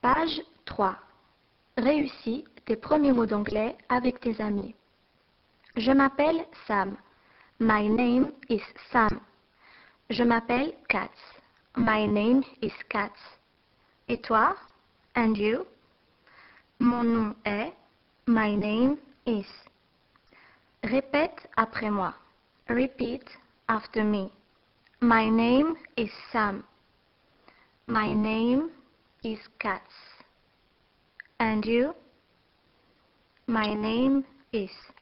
Page 3. Réussis tes premiers mots d'anglais avec tes amis. Je m'appelle Sam. My name is Sam. Je m'appelle Katz. My name is Katz. Et toi? And you? Mon nom est. My name is. Répète après moi. Repeat after me. My name is Sam. My name is Katz. And you? My name is.